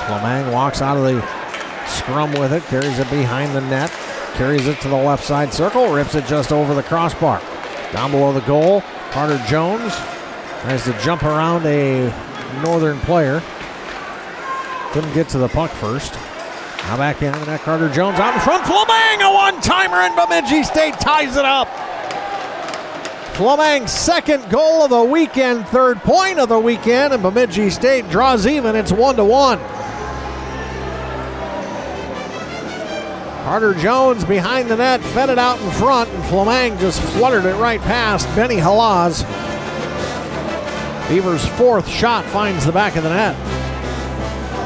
Flameng walks out of the scrum with it, carries it behind the net, carries it to the left side circle, rips it just over the crossbar. Down below the goal, Carter Jones tries to jump around a Northern player. Couldn't get to the puck first. Now back behind the net, Carter Jones out in front. Flameng, a one-timer, and Bemidji State ties it up. Flameng's second goal of the weekend, third point of the weekend, and Bemidji State draws even. It's 1-1. Carter Jones behind the net, fed it out in front, and Flameng just fluttered it right past Benny Halaz. Beavers' fourth shot finds the back of the net.